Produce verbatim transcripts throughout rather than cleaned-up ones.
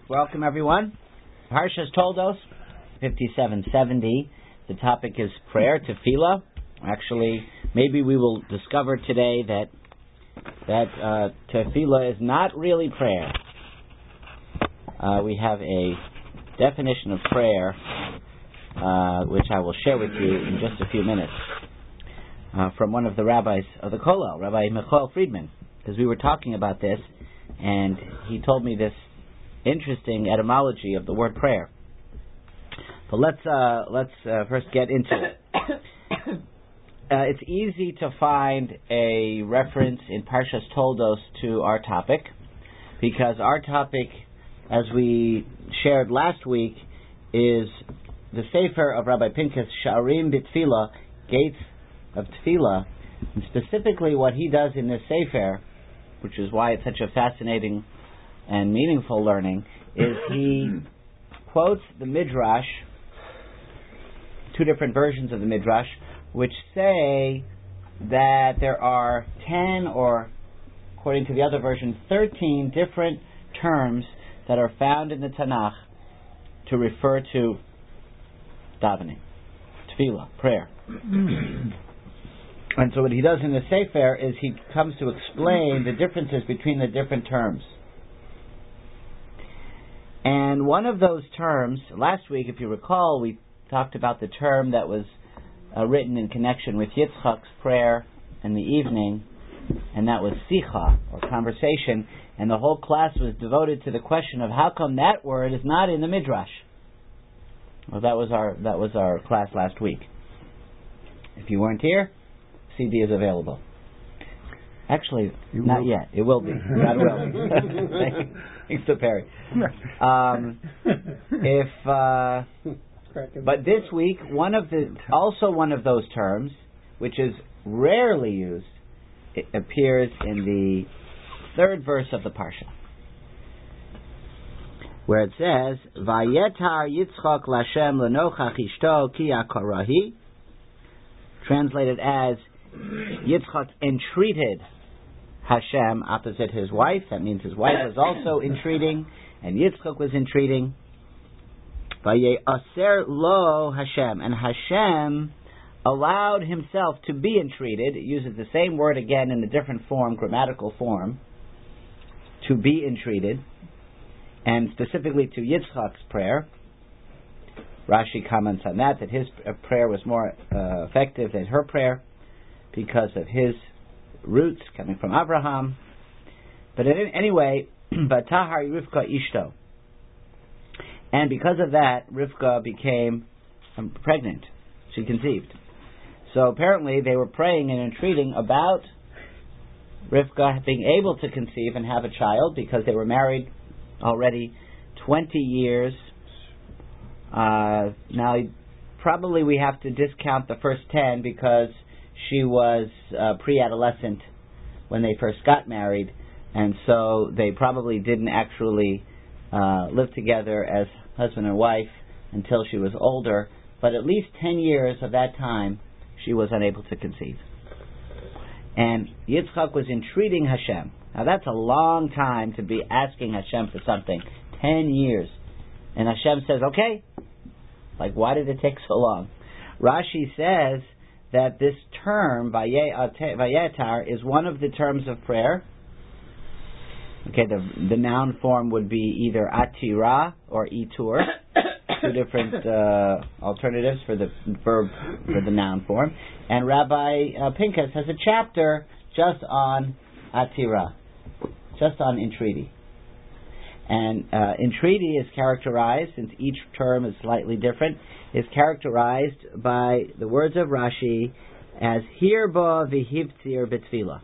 Welcome everyone. Parshas Toldos, fifty-seven seventy. The topic is prayer, tefillah. Actually, maybe we will discover today that that uh, tefillah is not really prayer. Uh, we have a definition of prayer, uh, which I will share with you in just a few minutes, uh, from one of the rabbis of the Kollel, Rabbi Michael Friedman, because we were talking about this, and he told me this interesting etymology of the word prayer. But let's uh, let's uh, first get into it. Uh, it's easy to find a reference in Parshas Toldos to our topic, because our topic, as we shared last week, is the Sefer of Rabbi Pinkus, Sha'arim B'Tfilah, Gates of Tefillah, and specifically what he does in this Sefer, which is why it's such a fascinating and meaningful learning, is he quotes the Midrash, two different versions of the Midrash, which say that there are ten, or according to the other version, thirteen different terms that are found in the Tanakh to refer to davening, tefillah, prayer. And so what he does in the Sefer is he comes to explain the differences between the different terms. And one of those terms, last week, if you recall, we talked about the term that was uh, written in connection with Yitzchak's prayer in the evening, and that was sicha, or conversation, and the whole class was devoted to the question of how come that word is not in the Midrash. Well, that was our that was our class last week. If you weren't here, C D is available. Actually, you not will. yet. It will be. God will. Thanks to Perry. Um, if, uh, but this week, one of the also one of those terms, which is rarely used, it appears in the third verse of the parsha, where it says, "Vayetar Yitzchak Lashem lenochach ishto ki akarahi," translated as Yitzchak entreated Hashem opposite his wife. That means his wife was also entreating, and Yitzchak was entreating. Vayeaser lo Hashem, and Hashem allowed himself to be entreated. It uses the same word again in a different form, grammatical form, to be entreated, and specifically to Yitzchak's prayer. Rashi comments on that, that his prayer was more uh, effective than her prayer because of his roots coming from Abraham. But anyway, Batahar Rivka Ishto. And because of that, Rivka became um, pregnant. She conceived. So apparently they were praying and entreating about Rivka being able to conceive and have a child, because they were married already twenty years. Uh, now, probably we have to discount the first ten, because she was uh, pre-adolescent when they first got married, and so they probably didn't actually uh, live together as husband and wife until she was older. But at least ten years of that time, she was unable to conceive. And Yitzchak was entreating Hashem. Now that's a long time to be asking Hashem for something. Ten years. And Hashem says, okay. Like, why did it take so long? Rashi says that this term, vayetar, is one of the terms of prayer. Okay, the the noun form would be either atira or itur. Two different uh, alternatives for the verb for the noun form. And Rabbi uh, Pinkus has a chapter just on atira, just on entreaty. And uh, entreaty is characterized, since each term is slightly different, is characterized by the words of Rashi as hirba v'hivtzir b'tfilah.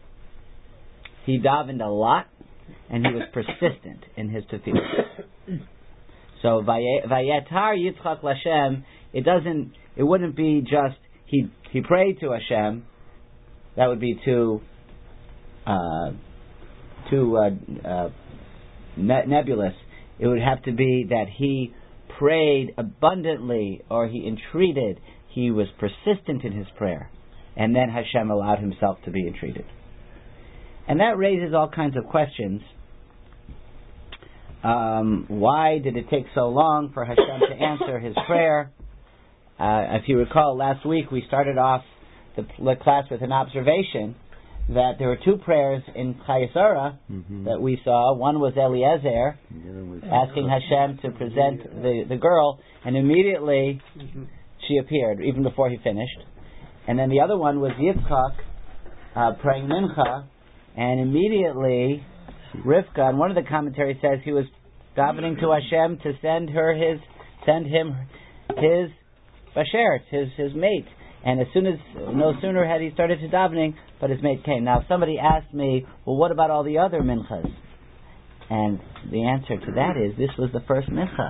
He davened a lot, and he was persistent in his tefillah. So vayetar Yitzchak Lashem, it doesn't, it wouldn't be just he he prayed to Hashem. That would be too uh, too uh, uh, nebulous. It would have to be that he prayed abundantly, or he entreated. He was persistent in his prayer, and then Hashem allowed himself to be entreated. And that raises all kinds of questions Um, why did it take so long for Hashem to answer his prayer? Uh, if you recall, last week we started off the, the class with an observation that there were two prayers in Chayesara mm-hmm. that we saw. One was Eliezer asking Hashem to present the, the girl, and immediately mm-hmm. she appeared, even before he finished. And then the other one was Yitzchak uh, praying Mincha, and immediately Rivka, and one of the commentaries says he was davening to Hashem to send her his, send him his bashert, his his mate. And as soon as, no sooner had he started to davening, but his mate came. Now, somebody asked me, well, what about all the other minchas? And the answer to that is, this was the first mincha.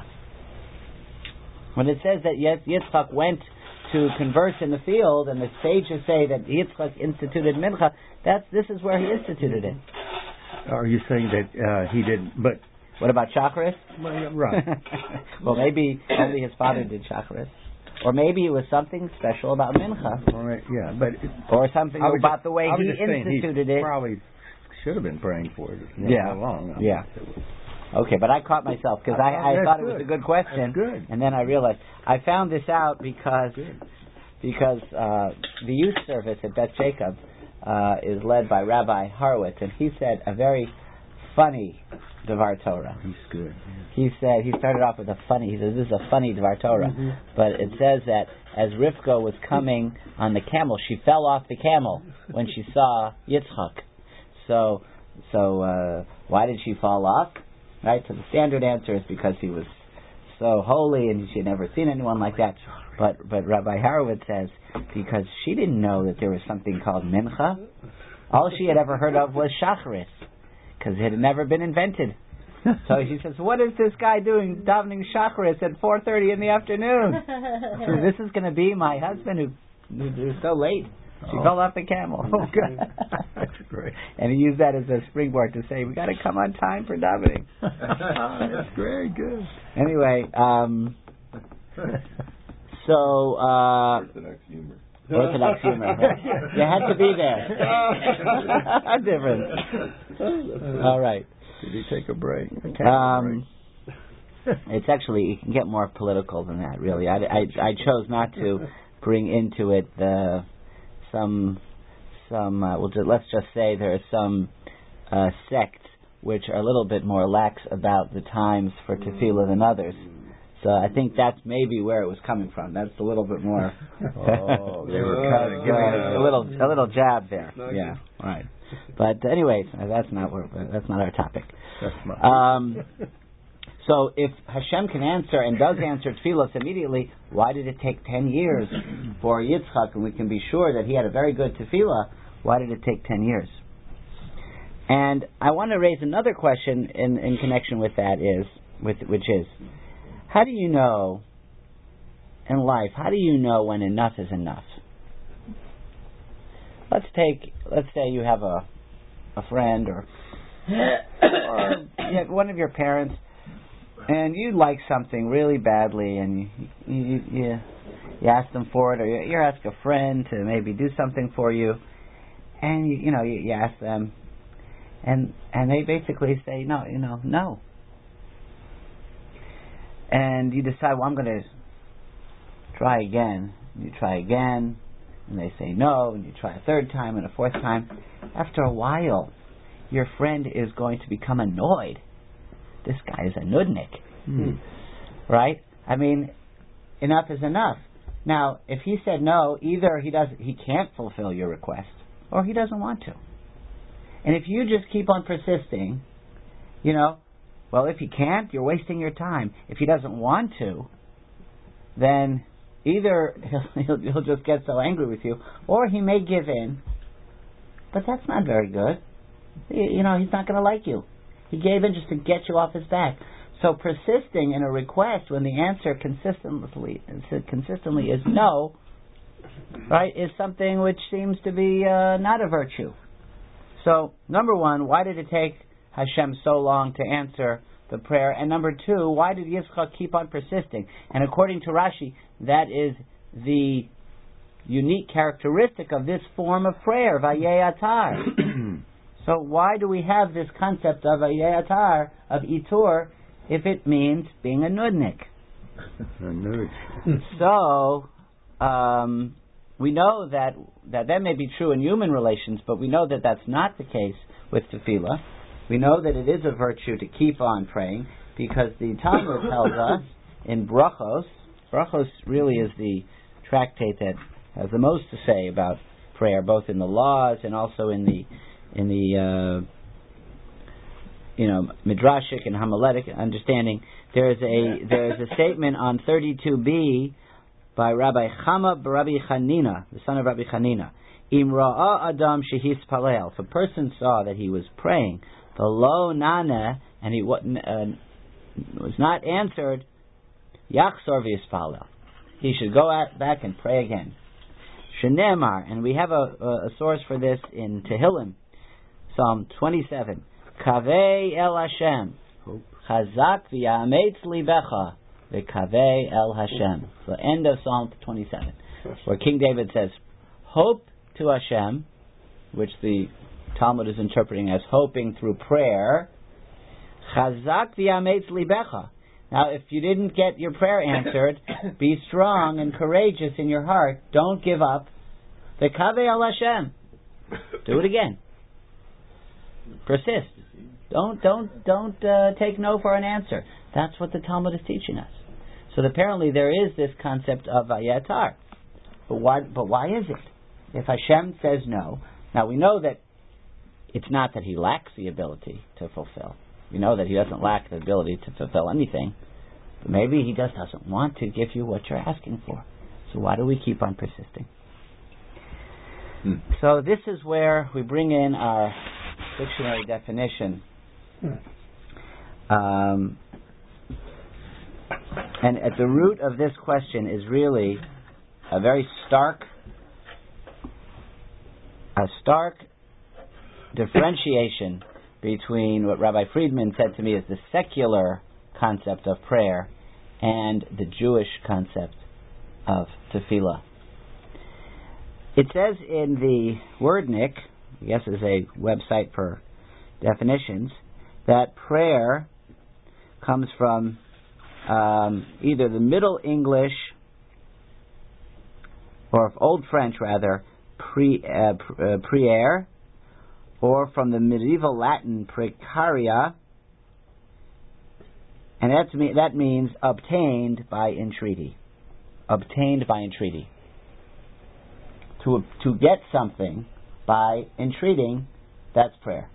When it says that Yitzchak went to converse in the field, and the sages say that Yitzchak instituted mincha, that's this is where he instituted it. Are you saying that uh, he didn't? But what about Shacharis? Well, right. Well, maybe only his father did Shacharis, or maybe it was something special about mincha. All right, yeah, but it, or something about just, the way he instituted he it. Probably should have been praying for it. Yeah. Long. Yeah. Okay, but I caught myself because I, I, I thought good. it was a good question, that's good. And then I realized I found this out because because uh, the youth service at Beth Jacob uh, is led by Rabbi Horowitz, and he said a very funny Devar Torah. He's good. Yeah. He said he started off with a funny. He says this is a funny Devar Torah, mm-hmm. but it says that as Rivka was coming on the camel, she fell off the camel when she saw Yitzchak. So so uh, why did she fall off? Right, so the standard answer is because he was so holy and she had never seen anyone like that. But but Rabbi Horowitz says because she didn't know that there was something called mincha. All she had ever heard of was shacharis, because it had never been invented. So she says, "What is this guy doing davening shacharis at four thirty in the afternoon? So this is going to be my husband who who's so late." She oh. fell off the camel. Oh, good. That's great. And he used that as a springboard to say, we got to come on time for davening. That's very good. Anyway, um, so... Uh, Orthodox humor. Orthodox humor. You had to be there. Different. All right. Did he take a break? Um, it's actually, you can get more political than that, really. I, I, I chose not to bring into it the... Some, some. Uh, we'll just, let's just say there are some uh, sects which are a little bit more lax about the times for tefillah than others. So I think that's maybe where it was coming from. That's a little bit more. Oh, they were kind of uh, giving a little, a little jab there. Yeah, right. But anyways, that's not where, that's not our topic. That's my um, So if Hashem can answer and does answer tefillos immediately, why did it take ten years for Yitzchak? And we can be sure that he had a very good tefillah. Why did it take ten years? And I want to raise another question in, in connection with that is, with which is, how do you know in life? How do you know when enough is enough? Let's take, let's say you have a a friend or or you have one of your parents. And you like something really badly, and you you, you you ask them for it, or you, you ask a friend to maybe do something for you, and you, you know you, you ask them, and and they basically say no, you know no, and you decide, well, I'm going to try again. You try again, and they say no, and you try a third time and a fourth time. After a while, your friend is going to become annoyed. This guy is a nudnik, hmm. right? I mean, enough is enough. Now, if he said no, either he does he can't fulfill your request, or he doesn't want to. And if you just keep on persisting, you know, well, if he can't, you're wasting your time. If he doesn't want to, then either he'll, he'll, he'll just get so angry with you, or he may give in. But that's not very good. You know, he's not going to like you. He gave in just to get you off his back. So persisting in a request when the answer consistently consistently is no, right, is something which seems to be uh, not a virtue. So, number one, why did it take Hashem so long to answer the prayer? And number two, why did Yitzchak keep on persisting? And according to Rashi, that is the unique characteristic of this form of prayer, Vayei Atar. So why do we have this concept of Vayei Atar, of Itur, if it means being a nudnik. A nudnik. So, um, we know that, that that may be true in human relations, but we know that that's not the case with tefillah. We know that it is a virtue to keep on praying, because the Talmud tells us in Brachos, Brachos really is the tractate that has the most to say about prayer, both in the laws and also in the in the uh, you know midrashic and homiletic understanding. There is a there is a statement on thirty-two b by Rabbi Chama Rabbi Chanina, the son of Rabbi Chanina. Im ra'a adam shehis palel. If a person saw that he was praying, the lo nana, and he uh, was not answered, yachzor v'yispalel. He should go out, back and pray again. Shenemar, and we have a, a, a source for this in Tehillim, Psalm twenty-seven. Kaveh el Hashem, chazak v'yametz libecha, v'kaveh el Hashem. So end of Psalm twenty-seven, where King David says, hope to Hashem, which the Talmud is interpreting as hoping through prayer. Chazak v'yametz libecha. Now, if you didn't get your prayer answered, be strong and courageous in your heart. Don't give up. V'kaveh el Hashem. Do it again. Persist. Don't don't don't uh, take no for an answer. That's what the Talmud is teaching us. So apparently there is this concept of vayatar. But why? But why is it? If Hashem says no, now we know that it's not that He lacks the ability to fulfill. We know that He doesn't lack the ability to fulfill anything. But maybe He just doesn't want to give you what you're asking for. So why do we keep on persisting? Hmm. So this is where we bring in our dictionary definition. Um, and at the root of this question is really a very stark, a stark differentiation between what Rabbi Friedman said to me is the secular concept of prayer and the Jewish concept of tefillah. It says in the Wordnik, I guess is a website for definitions, that prayer comes from um, either the Middle English or Old French rather, pri, uh, pr- uh, prière, or from the medieval Latin precaria, and that's me- that means obtained by entreaty. Obtained by entreaty. To to get something by entreating, that's prayer.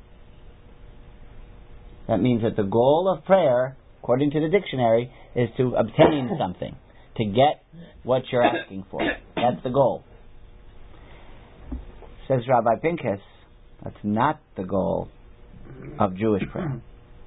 That means that the goal of prayer, according to the dictionary, is to obtain something, to get what you're asking for. That's the goal. Says Rabbi Pincus, that's not the goal of Jewish prayer.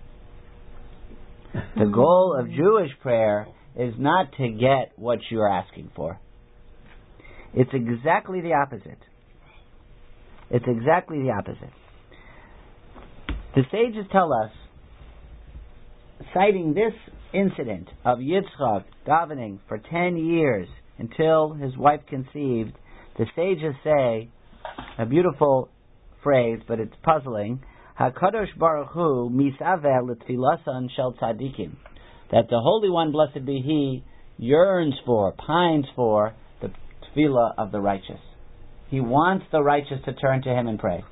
The goal of Jewish prayer is not to get what you're asking for. It's exactly the opposite. It's exactly the opposite. The sages tell us, citing this incident of Yitzchak davening for ten years until his wife conceived, the sages say a beautiful phrase, but it's puzzling. HaKadosh Baruch Hu misaveh l'tfilasan shel tzadikim. That the Holy One, blessed be He, yearns for, pines for the tefillah of the righteous. He wants the righteous to turn to Him and pray.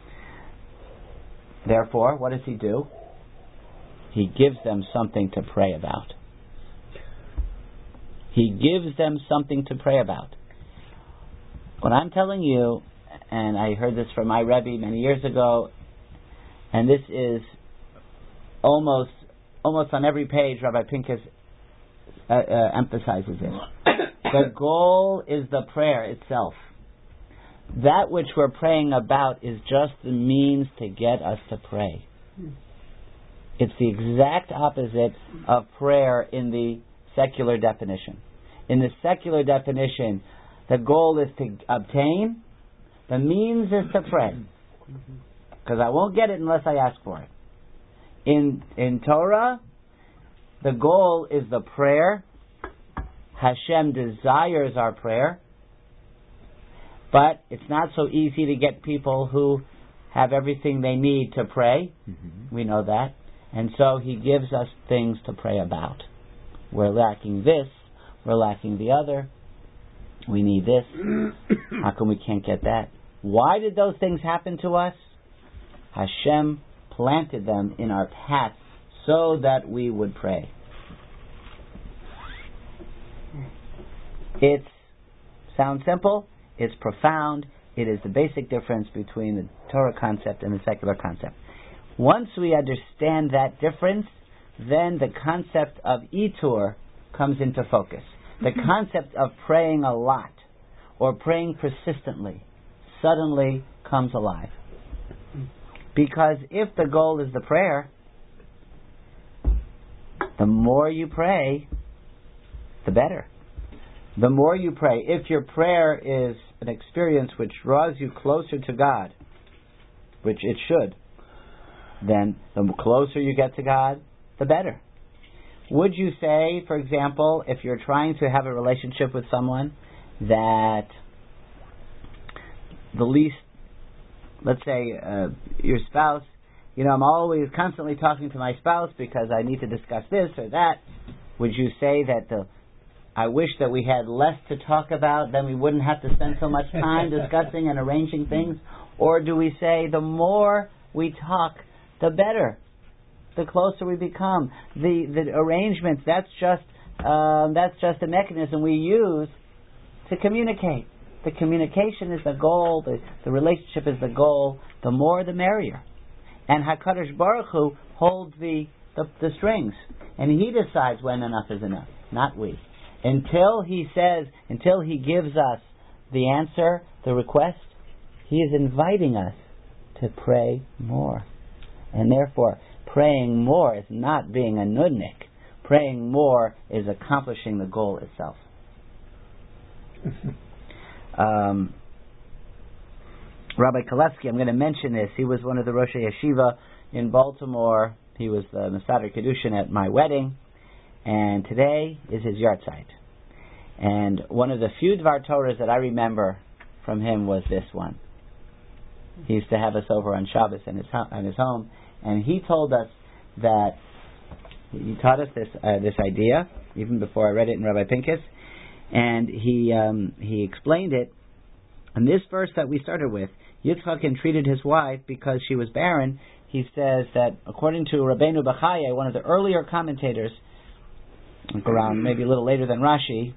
Therefore, what does He do? He gives them something to pray about. He gives them something to pray about. What I'm telling you, and I heard this from my Rebbe many years ago, and this is almost almost on every page, Rabbi Pincus uh, uh, emphasizes it. The goal is the prayer itself. That which we're praying about is just the means to get us to pray. It's the exact opposite of prayer in the secular definition. In the secular definition, the goal is to obtain, the means is to pray. Because I won't get it unless I ask for it. In in Torah, the goal is the prayer. Hashem desires our prayer. But it's not so easy to get people who have everything they need to pray. Mm-hmm. We know that. And so He gives us things to pray about. We're lacking this, we're lacking the other, we need this. How come we can't get that? Why did those things happen to us? Hashem planted them in our path so that we would pray. It sounds simple, it's profound, it is the basic difference between the Torah concept and the secular concept. Once we understand that difference, then the concept of Itur comes into focus. The concept of praying a lot or praying persistently suddenly comes alive. Because if the goal is the prayer, the more you pray, the better. The more you pray, if your prayer is an experience which draws you closer to God, which it should, then the closer you get to God, the better. Would you say, for example, if you're trying to have a relationship with someone, that the least, let's say, uh, your spouse, you know, I'm always constantly talking to my spouse because I need to discuss this or that. Would you say that the I wish that we had less to talk about, then we wouldn't have to spend so much time discussing and arranging things? Or do we say the more we talk, the better, the closer we become? The the arrangements, that's just um, that's just a mechanism we use to communicate. The communication is the goal, the, the relationship is the goal, the more the merrier. And HaKadosh Baruch Hu holds the, the, the strings, and He decides when enough is enough, not we. Until He says, until He gives us the answer, the request, He is inviting us to pray more. And therefore, praying more is not being a nudnik. Praying more is accomplishing the goal itself. um, Rabbi Kalevsky, I'm going to mention this. He was one of the Rosh Yeshiva in Baltimore. He was the Masader Kedushin at my wedding. And today is his yahrzeit. And one of the few Dvar Torahs that I remember from him was this one. He used to have us over on Shabbos in his, ho- in his home, and he told us that, he taught us this uh, this idea, even before I read it in Rabbi Pincus, and he um, he explained it. And this verse that we started with, Yitzchak entreated his wife because she was barren. He says that according to Rabbeinu Bachaya, one of the earlier commentators, around maybe a little later than Rashi,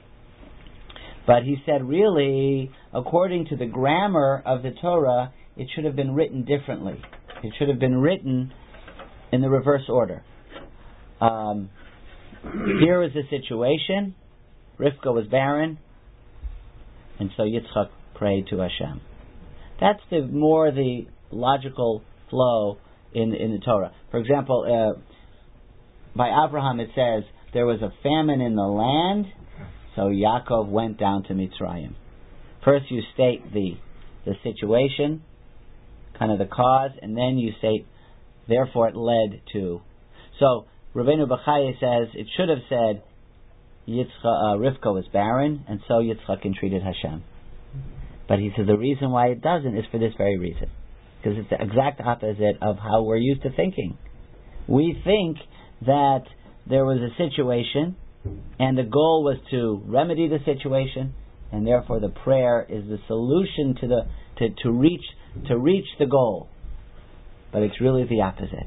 but he said really, according to the grammar of the Torah, it should have been written differently. It should have been written in the reverse order. Um, here is the situation. Rivka was barren, and so Yitzchak prayed to Hashem. That's the more the logical flow in in the Torah. For example, uh, by Abraham it says, there was a famine in the land, so Yaakov went down to Mitzrayim. First you state the the situation, kind of the cause, and then you state, therefore it led to. So Rabbeinu Bachaya says, it should have said, Yitzchak, uh, Rivka was barren, and so Yitzchak entreated Hashem. But he says the reason why it doesn't is for this very reason. Because it's the exact opposite of how we're used to thinking. We think that there was a situation, and the goal was to remedy the situation, and therefore the prayer is the solution to the to, to reach to reach the goal. But it's really the opposite.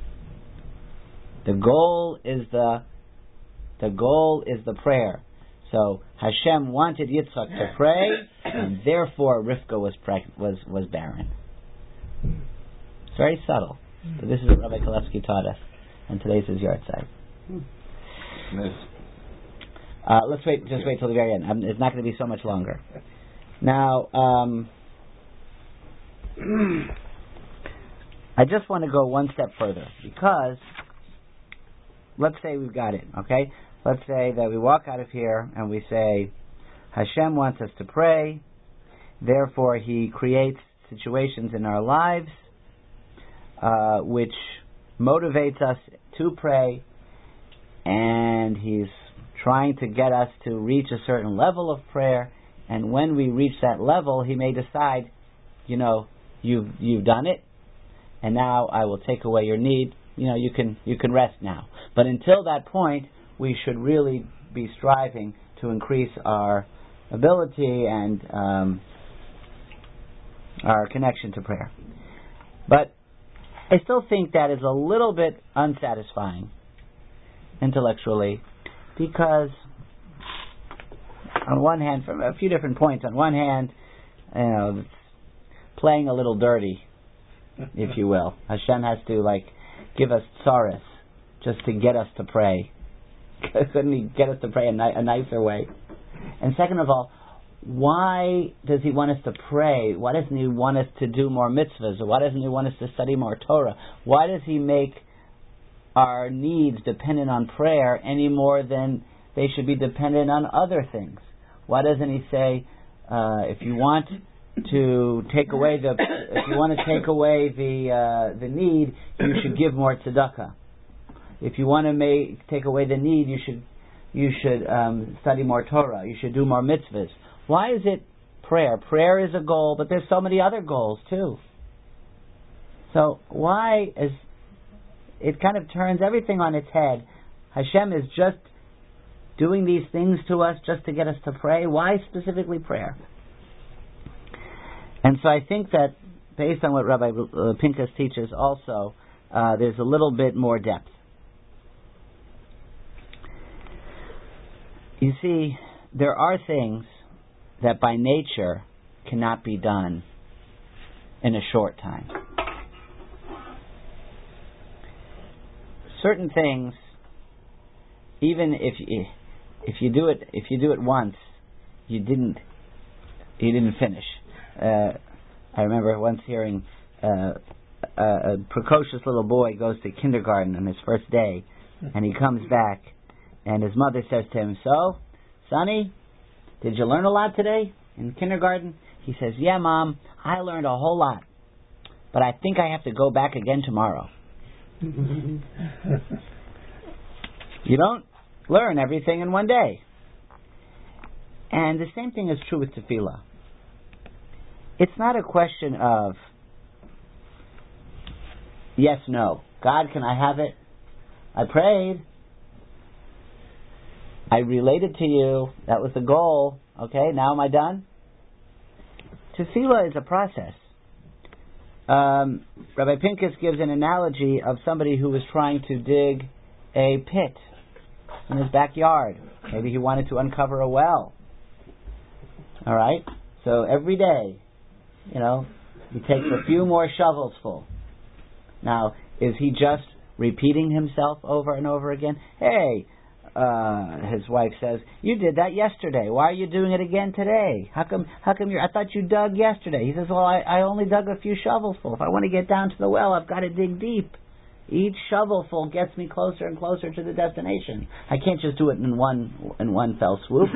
The goal is the the goal is the prayer. So Hashem wanted Yitzchak to pray, and therefore Rivka was preg- was was barren. It's very subtle. But this is what Rabbi Kalevsky taught us, and today's is yahrzeit. Nice. Uh, let's wait. Just wait till the very end. Um, it's not going to be so much longer. Now, um, I just want to go one step further, because let's say we've got it. Okay, let's say that we walk out of here and we say, Hashem wants us to pray. Therefore, He creates situations in our lives uh, which motivates us to pray, and He's trying to get us to reach a certain level of prayer, and when we reach that level, He may decide, you know, you've, you've done it, and now I will take away your need, you know, you can you can rest now. But until that point, we should really be striving to increase our ability and um, our connection to prayer. But I still think that is a little bit unsatisfying intellectually, because on one hand, from a few different points, on one hand, you know, it's playing a little dirty, if you will. Hashem has to like give us tsaris just to get us to pray. Couldn't He get us to pray a, ni- a nicer way? And second of all, why does He want us to pray? Why doesn't He want us to do more mitzvahs? Or why doesn't He want us to study more Torah? Why does He make our needs dependent on prayer any more than they should be dependent on other things? Why doesn't He say, uh, if you want to take away the if you want to take away the uh, the need, you should give more tzedakah. If you want to make take away the need, you should you should um, study more Torah. You should do more mitzvahs. Why is it prayer? Prayer is a goal, but there's so many other goals too. So why is it kind of turns everything on its head? Hashem is just doing these things to us just to get us to pray. Why specifically prayer? And so I think that based on what Rabbi Pinkus teaches also, uh, there's a little bit more depth. You see, there are things that by nature cannot be done in a short time. Certain things, even if you, if you do it if you do it once, you didn't you didn't finish. Uh, I remember once hearing uh, a, a precocious little boy goes to kindergarten on his first day, and he comes back, and his mother says to him, "So, Sonny, did you learn a lot today in kindergarten?" He says, "Yeah, Mom, I learned a whole lot, but I think I have to go back again tomorrow." You don't learn everything in one day. And the same thing is true with tefillah. It's not a question of yes, no. God, can I have it? I prayed. I related to you. That was the goal. Okay, now am I done? Tefillah is a process. Um, Rabbi Pinkus gives an analogy of somebody who was trying to dig a pit in his backyard. Maybe he wanted to uncover a well. All right? So every day, you know, he takes a few more shovels full. Now, is he just repeating himself over and over again? Hey, uh, his wife says, "You did that yesterday. Why are you doing it again today? How come? How come you're? I thought you dug yesterday." He says, "Well, I, I only dug a few shovels full. If I want to get down to the well, I've got to dig deep. Each shovelful gets me closer and closer to the destination. I can't just do it in one in one fell swoop."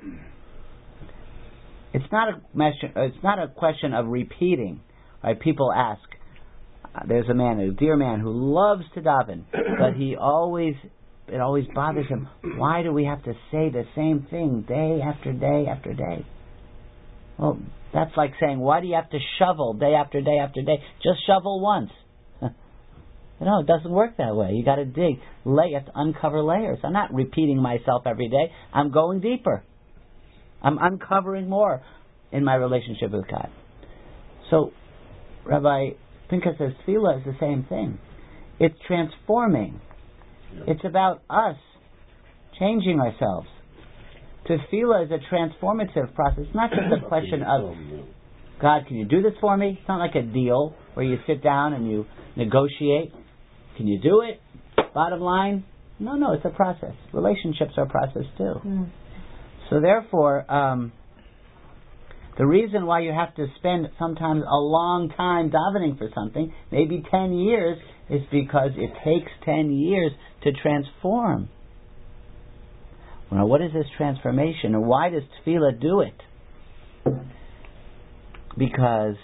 It's not a question. It's not a question of repeating. Right? People ask. Uh, there's a man, a dear man, who loves to daven, but he always. It always bothers him. Why do we have to say the same thing day after day after day? Well, that's like saying, why do you have to shovel day after day after day? Just shovel once. No, it doesn't work that way. You got to dig. Lay, you have to uncover layers. I'm not repeating myself every day. I'm going deeper. I'm uncovering more in my relationship with God. So, Rabbi Pinkus says, tefillah is the same thing. It's transforming. It's about us changing ourselves. Tefillah is a transformative process. It's not just a question of, God, can you do this for me? It's not like a deal where you sit down and you negotiate. Can you do it? Bottom line, no, no, it's a process. Relationships are a process too. Mm. So therefore, um, the reason why you have to spend sometimes a long time davening for something, maybe ten years, is because it takes ten years to transform. Well, what is this transformation, and why does tefillah do it? Because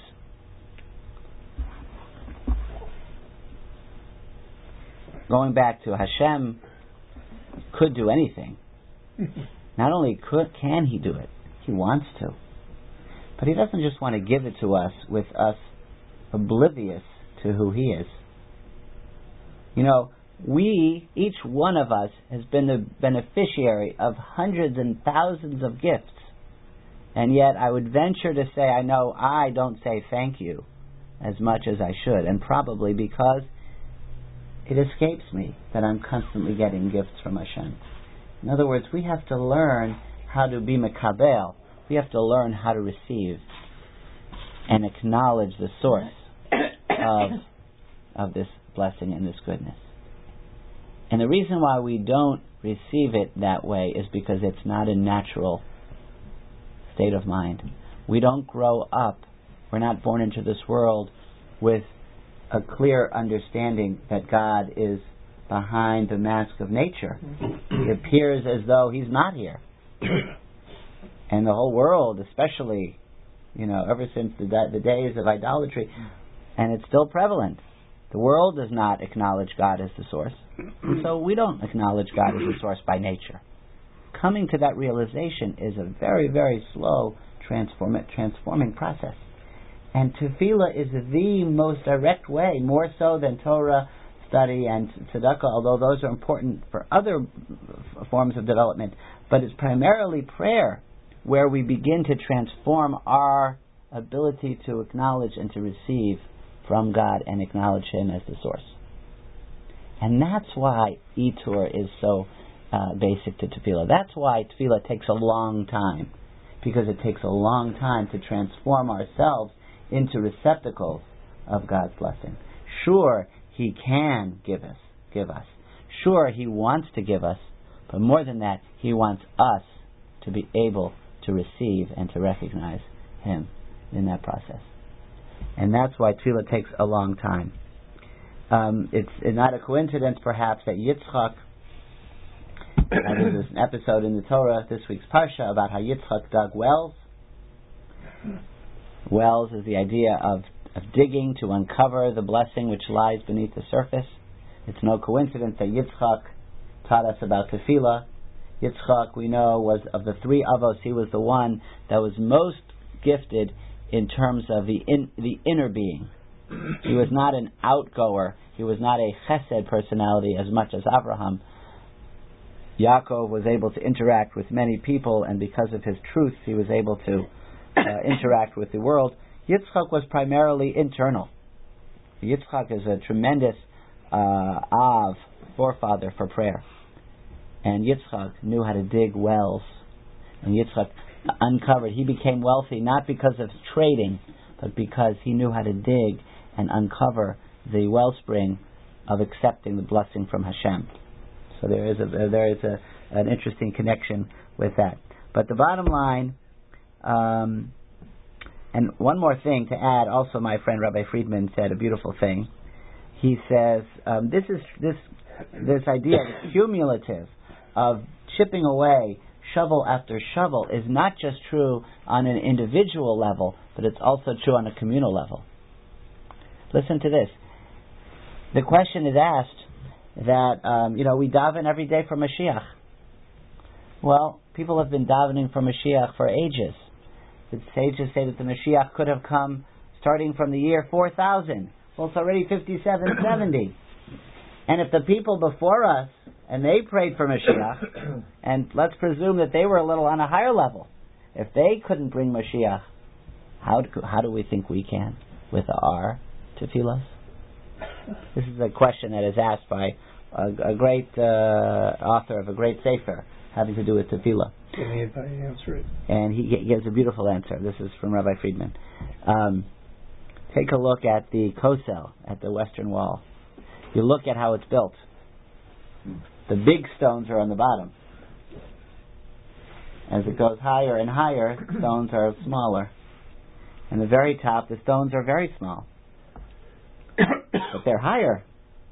going back to Hashem could do anything. Not only could can He do it, He wants to. But He doesn't just want to give it to us with us oblivious to who He is. You know, we, each one of us, has been the beneficiary of hundreds and thousands of gifts. And yet I would venture to say I know I don't say thank you as much as I should. And probably because it escapes me that I'm constantly getting gifts from Hashem. In other words, we have to learn how to be mekabel. We have to learn how to receive and acknowledge the source of, of this blessing and this goodness. And the reason why we don't receive it that way is because it's not a natural state of mind. We don't grow up, we're not born into this world with a clear understanding that God is behind the mask of nature. It appears as though He's not here. And the whole world, especially, you know, ever since the, the days of idolatry, and it's still prevalent. The world does not acknowledge God as the source. And so we don't acknowledge God as the source by nature. Coming to that realization is a very, very slow transform, transforming process. And tefillah is the most direct way, more so than Torah study and tzedakah, although those are important for other f- forms of development. But it's primarily prayer where we begin to transform our ability to acknowledge and to receive from God and acknowledge Him as the source. And that's why Itur is so uh, basic to tefillah. That's why tefillah takes a long time, because it takes a long time to transform ourselves into receptacles of God's blessing. Sure, He can give us, give us. Sure, He wants to give us, but more than that, He wants us to be able to receive and to recognize Him in that process. And that's why tefillah takes a long time. Um, it's not a coincidence, perhaps, that Yitzchak, there's an episode in the Torah, this week's Parsha, about how Yitzchak dug wells. Wells is the idea of, of digging to uncover the blessing which lies beneath the surface. It's no coincidence that Yitzchak taught us about tefillah. Yitzchak, we know, was of the three avos, he was the one that was most gifted in terms of the in, the inner being. He was not an outgoer. He was not a chesed personality as much as Abraham. Yaakov was able to interact with many people, and because of his truth, he was able to uh, interact with the world. Yitzchak was primarily internal. Yitzchak is a tremendous uh, Av, forefather for prayer. And Yitzchak knew how to dig wells. And Yitzchak uncovered. He became wealthy not because of trading, but because he knew how to dig and uncover the wellspring of accepting the blessing from Hashem. So there is a there is a an interesting connection with that. But the bottom line, um, and one more thing to add. Also, my friend Rabbi Friedman said a beautiful thing. He says um, this is this this idea of cumulative of chipping away shovel after shovel is not just true on an individual level, but it's also true on a communal level. Listen to this. The question is asked that, um, you know, we daven every day for Mashiach. Well, people have been davening for Mashiach for ages. The sages say that the Mashiach could have come starting from the year four thousand. Well, it's already fifty-seven seventy. And if the people before us, and they prayed for Mashiach, and let's presume that they were a little on a higher level, if they couldn't bring Mashiach, how do, how do we think we can with our tefillas? This is a question that is asked by a, a great uh, author of a great sefer having to do with tefillah. And he answer it. And he, he gives a beautiful answer. This is from Rabbi Friedman. Um, take a look at the Kosel at the Western Wall. You look at how it's built. The big stones are on the bottom. As it goes higher and higher, stones are smaller. And the very top, the stones are very small. But they're higher.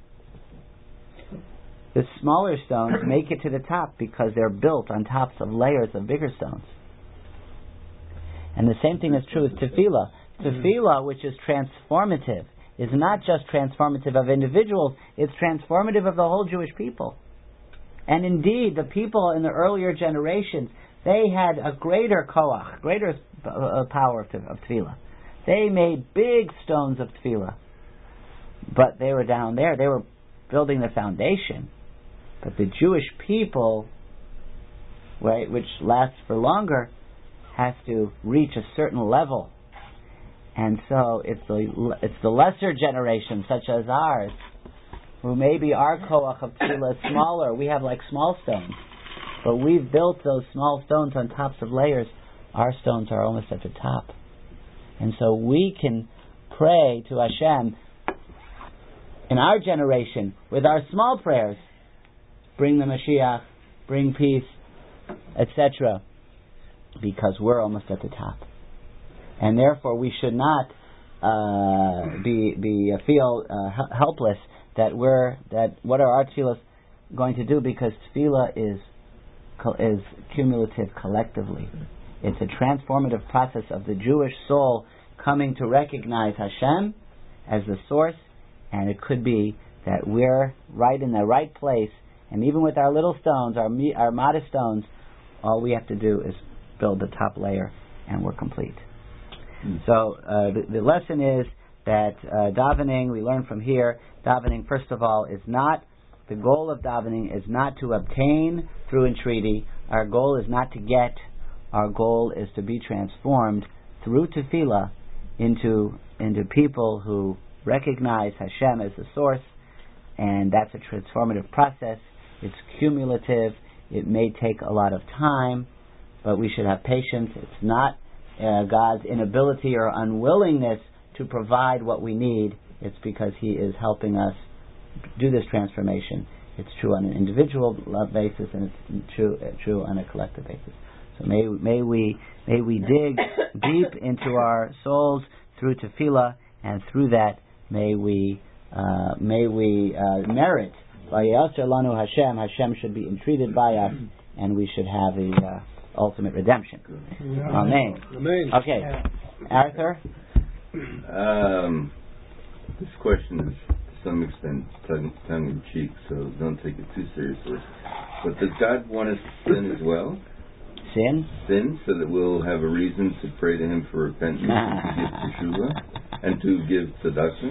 The smaller stones make it to the top because they're built on tops of layers of bigger stones. And the same thing is true with tefillah. Tefillah, which is transformative, is not just transformative of individuals, it's transformative of the whole Jewish people. And indeed, the people in the earlier generations, they had a greater koach, greater uh, power of, of tefillah. They made big stones of tefillah. But they were down there. They were building the foundation. But the Jewish people, right, which lasts for longer, has to reach a certain level. And so it's the it's the lesser generation, such as ours, who maybe our koach of tefillah is smaller. We have like small stones, but we've built those small stones on tops of layers. Our stones are almost at the top, and so we can pray to Hashem in our generation with our small prayers. Bring the Mashiach, bring peace, et cetera, because we're almost at the top. And therefore we should not uh, be be uh, feel uh, helpless that we're that what are our tefillahs going to do, because tefillah is is cumulative collectively. It's a transformative process of the Jewish soul coming to recognize Hashem as the source, and it could be that we're right in the right place, and even with our little stones, our our modest stones, all we have to do is build the top layer, and we're complete. Mm. So uh, the, the lesson is that uh, davening, we learn from here, davening, first of all, is not, the goal of davening is not to obtain through entreaty. Our goal is not to get. Our goal is to be transformed through tefillah into into people who recognize Hashem as the source, and that's a transformative process. It's cumulative. It may take a lot of time, but we should have patience. It's not uh, God's inability or unwillingness to provide what we need. It's because He is helping us do this transformation. It's true on an individual basis, and it's true uh, true on a collective basis. So may may we may we dig deep into our souls through tefillah, and through that may we uh, may we uh, merit. Vayasser lanu Hashem. Hashem should be entreated by us, and we should have the uh, ultimate redemption. Amen. Amen. Okay, Arthur. Um, this question is to some extent tongue, tongue in cheek, so don't take it too seriously. But does God want us to sin as well? Sin? Sin, so that we'll have a reason to pray to Him for repentance and to give teshuvah and to give tzedakah?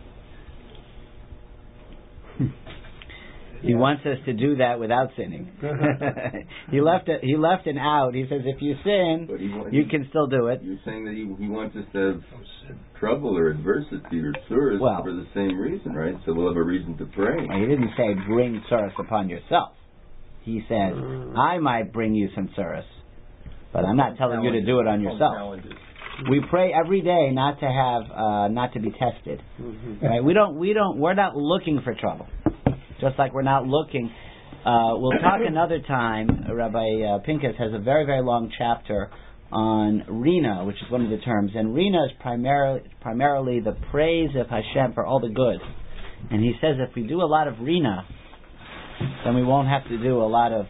He wants us to do that without sinning. he left it. He left an out. He says, if you sin, wa- you can still do it. You're saying that he, he wants us to have trouble or adversity or tsuris well, for the same reason, right? So we'll have a reason to pray. Well, he didn't say bring tsuris upon yourself. He said, I might bring you some tsuris, but I'm not telling you to do it on yourself. We pray every day not to have, uh, not to be tested. Right? We don't. We don't. We're not looking for trouble. Just like we're not looking. Uh, we'll talk another time. Rabbi uh, Pincus has a very, very long chapter on Rina, which is one of the terms. And Rina is primarily, primarily the praise of Hashem for all the good. And he says if we do a lot of Rina, then we won't have to do a lot of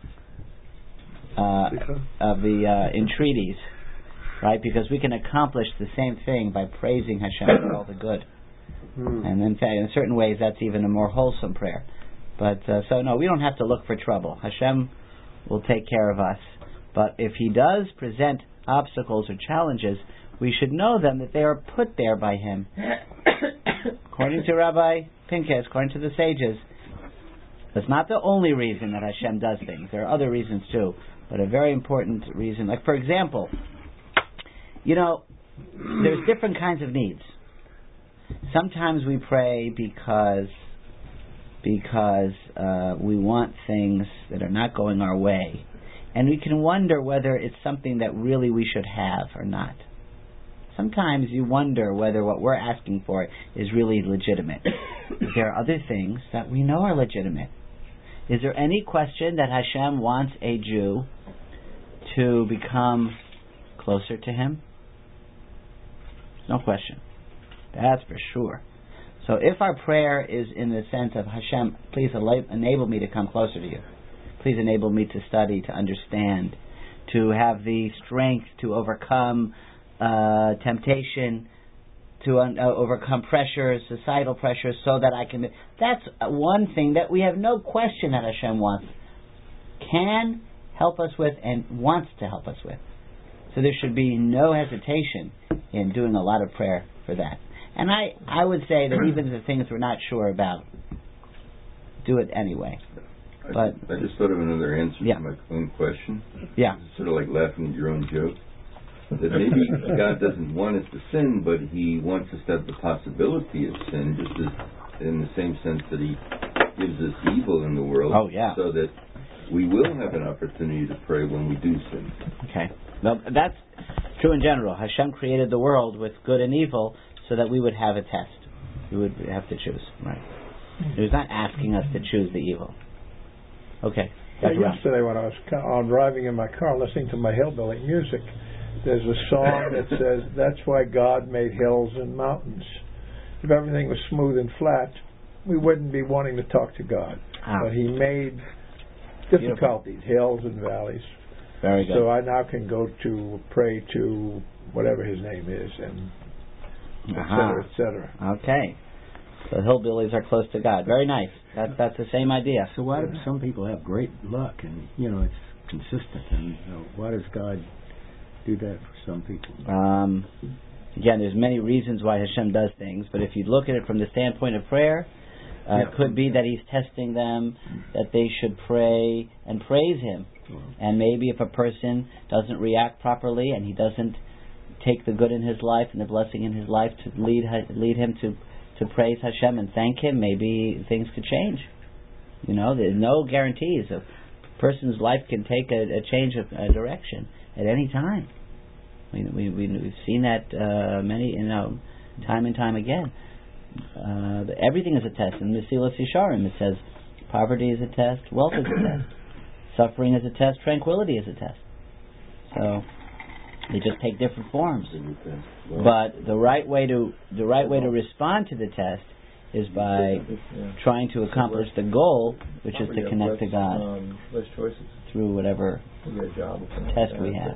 uh, of the uh, entreaties, right? Because we can accomplish the same thing by praising Hashem for all the good. Hmm. And in fact, in certain ways, that's even a more wholesome prayer. But uh, so no, we don't have to look for trouble. Hashem will take care of us. But if He does present obstacles or challenges, we should know them that they are put there by Him. According to Rabbi Pincus, according to the sages, that's not the only reason that Hashem does things. There are other reasons too, but a very important reason. Like for example, you know, there's different kinds of needs. Sometimes we pray because because uh, we want things that are not going our way, and we can wonder whether it's something that really we should have or not. Sometimes you wonder whether what we're asking for is really legitimate. There are other things that we know are legitimate. Is there any question that Hashem wants a Jew to become closer to Him? No question. That's for sure. So if our prayer is in the sense of Hashem, please enable me to come closer to you. Please enable me to study, to understand, to have the strength to overcome uh, temptation, to un- uh, overcome pressures, societal pressures, so that I can... That's one thing that we have no question that Hashem wants, can help us with, and wants to help us with. So there should be no hesitation in doing a lot of prayer for that. And I, I would say that even the things we're not sure about, do it anyway. I, But I just thought of another answer yeah. to my own question. Yeah. It's sort of like laughing at your own joke. That maybe God doesn't want us to sin, but He wants us to have the possibility of sin, just as in the same sense that He gives us evil in the world. Oh, yeah. So that we will have an opportunity to pray when we do sin. Okay. Well, that's true in general. Hashem created the world with good and evil so that we would have a test. We would have to choose. Right. He was not asking us to choose the evil. Okay. Yeah, yesterday when I was ca- driving in my car listening to my hillbilly music, there's a song that says, that's why God made hills and mountains. If everything was smooth and flat, we wouldn't be wanting to talk to God. Ah. But He made difficulties, Beautiful. hills and valleys. Very good. So I now can go to pray to whatever His name is, and et cetera, et cetera. Okay. So hillbillies are close to God. Very nice. That's that's the same idea. So why do some people have great luck and, you know, it's consistent, and you know, why does God do that for some people? Um, again, there's many reasons why Hashem does things, but if you look at it from the standpoint of prayer, uh, yeah. it could be that He's testing them, that they should pray and praise Him. And maybe if a person doesn't react properly and he doesn't take the good in his life and the blessing in his life to lead lead him to, to praise Hashem and thank Him, maybe things could change. You know, there's no guarantees. A person's life can take a, a change of a direction at any time. We, we, we, we've seen that uh, many, you know, time and time again. Uh, the, everything is a test. In Mesilas Yesharim it says poverty is a test, wealth is a test. Suffering is a test, tranquility is a test. So they just take different forms. But the right way to the right way to respond to the test is by trying to accomplish the goal, which is to connect to God through whatever test we have.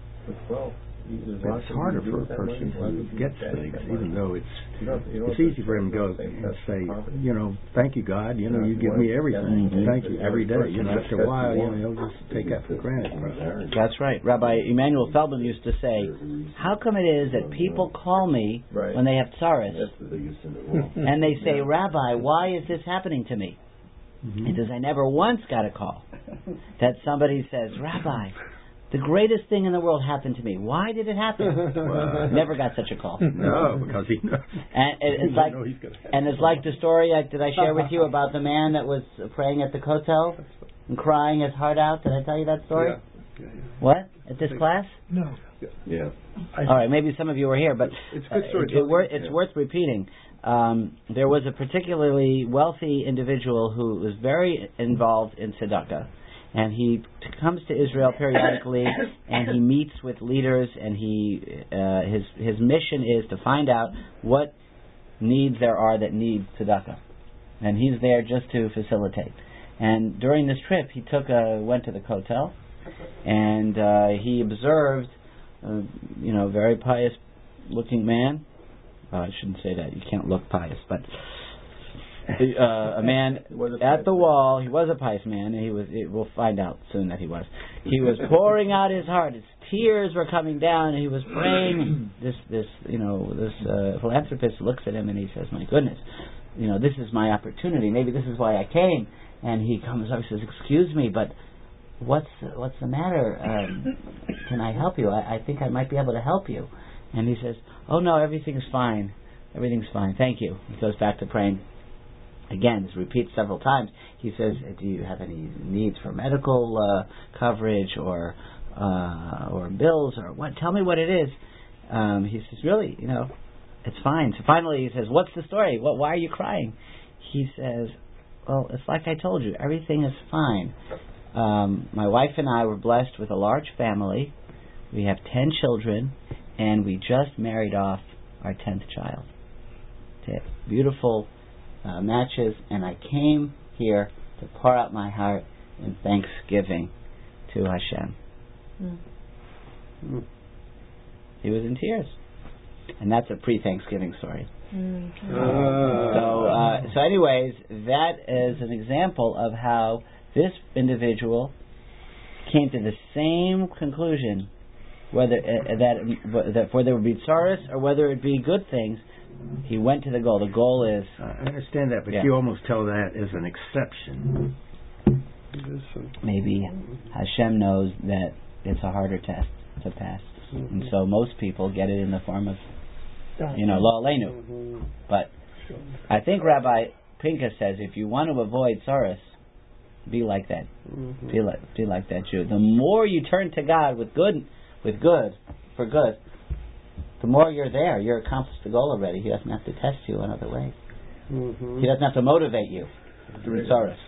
But it's harder for a person who gets things, even though it's it's easy for him to go and say, you know, thank you, God, you know, you give me everything. Mm-hmm. Thank you every day. You know, after a while, you know, he'll just take that for granted. That's right. Rabbi Emanuel Feldman used to say, how come it is that people call me when they have tsaras? And they say, Rabbi, why is this happening to me? Mm-hmm. He says, I never once got a call that somebody says, Rabbi, the greatest thing in the world happened to me. Why did it happen? Well, never got such a call. No, because he knows. And it's like, and it's like the story I, did I share with you about the man that was praying at the Kotel and crying his heart out? Did I tell you that story? Yeah. Yeah, yeah. What? At this class? No. Yeah. All right, maybe some of you were here, but it's, good uh, it, it wor- it's yeah. worth repeating. Um, there was a particularly wealthy individual who was very involved in tzedakah. And he comes to Israel periodically, and he meets with leaders, and he uh, his his mission is to find out what needs there are that need tzedakah, and he's there just to facilitate. And during this trip, he took a went to the Kotel, and uh, he observed, uh, you know, a very pious looking man. Uh, I shouldn't say that; you can't look pious, but. Uh, a man at the wall. He was a pious man. And he was. It, we'll find out soon that he was. He was pouring out his heart. His tears were coming down, and he was praying. This, this, you know, this uh, philanthropist looks at him and he says, "My goodness, you know, this is my opportunity. Maybe this is why I came." And he comes up and says, "Excuse me, but what's what's the matter? Um, can I help you? I, I think I might be able to help you." And he says, "Oh no, everything's fine. Everything's fine. Thank you." He goes back to praying. Again, this repeats several times. He says, "Do you have any needs for medical uh, coverage or uh, or bills or what? Tell me what it is." Um, he says, "Really, you know, it's fine." So finally, he says, "What's the story? What? Why are you crying?" He says, "Well, it's like I told you. Everything is fine. Um, my wife and I were blessed with a large family. We have ten children, and we just married off our tenth child. Beautiful." Uh, matches, and I came here to pour out my heart in thanksgiving to Hashem." Mm. Mm. He was in tears, and that's a pre-Thanksgiving story. Mm. Uh. So, uh, so, anyways, that is an example of how this individual came to the same conclusion, whether uh, that that whether it be tsaros or whether it be good things. He went to the goal. The goal is... I understand that, but Yeah. you almost tell that as an exception. Maybe Hashem knows that it's a harder test to pass. And so most people get it in the form of, you know, Lo Aleinu. But I think Rabbi Pinkus says if you want to avoid Tsaros, be like that. Mm-hmm. Be like be like that Jew. The more you turn to God with good, with good, for good, the more you're there. You're accomplished the goal already. He doesn't have to test you in other ways. Mm-hmm. He doesn't have to motivate you through Tsaros.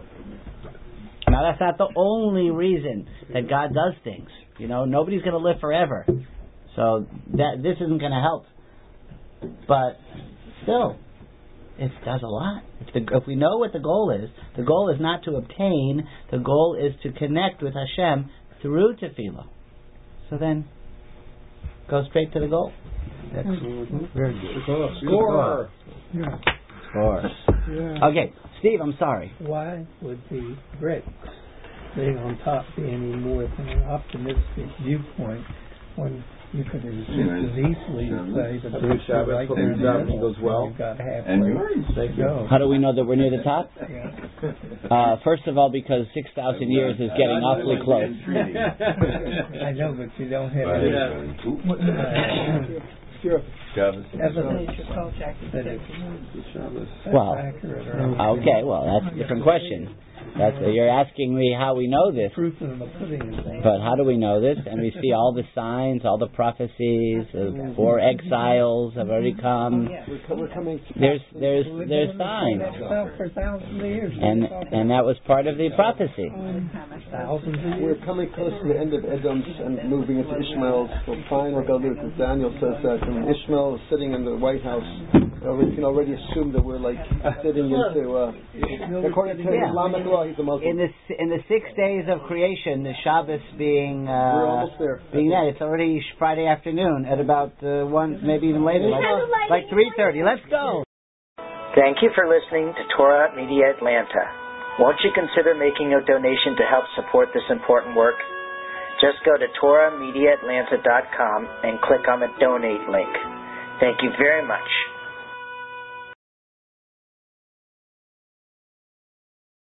Now that's not the only reason that God does things. You know, nobody's going to live forever, so that this isn't going to help. But still, it does a lot. If, the, if we know what the goal is, the goal is not to obtain. The goal is to connect with Hashem through tefillah. So then, go straight to the goal. That's mm-hmm. very good. Score. Score. Yeah. Score. Yeah. Okay, Steve, I'm sorry. Why would the bricks sitting on top be any more than an optimistic viewpoint when you could as, as easily say that the bricks are right there in the middle goes well. You've got halfway to go. How do we know that we're near the top? Uh, first of all, because six thousand years is getting awfully close. I know, but you don't have any uh, evidence that it's well, accurate. Okay, well, that's a different question. That's you're asking me how we know this. Proof in the pudding. But how do we know this? And we see all the signs, all the prophecies. Uh, four exiles have already come. There's there's there's signs. For thousands of years. And and that was part of the prophecy. Thousands of years. We're coming close to the end of Edom's and moving into Ishmael's final galut. As Daniel says that when Ishmael is sitting in the White House, we can already assume that we're like sitting into. Uh, according to yeah. Islamic law, he's a Muslim. In the in the six days of creation, the Shabbos being uh, we're almost there. Being that it's already Friday afternoon at about uh, one, maybe even later, like, like three thirty. Let's go. Thank you for listening to Torah Media Atlanta. Won't you consider making a donation to help support this important work? Just go to Torah Media Atlanta dot com and click on the donate link. Thank you very much.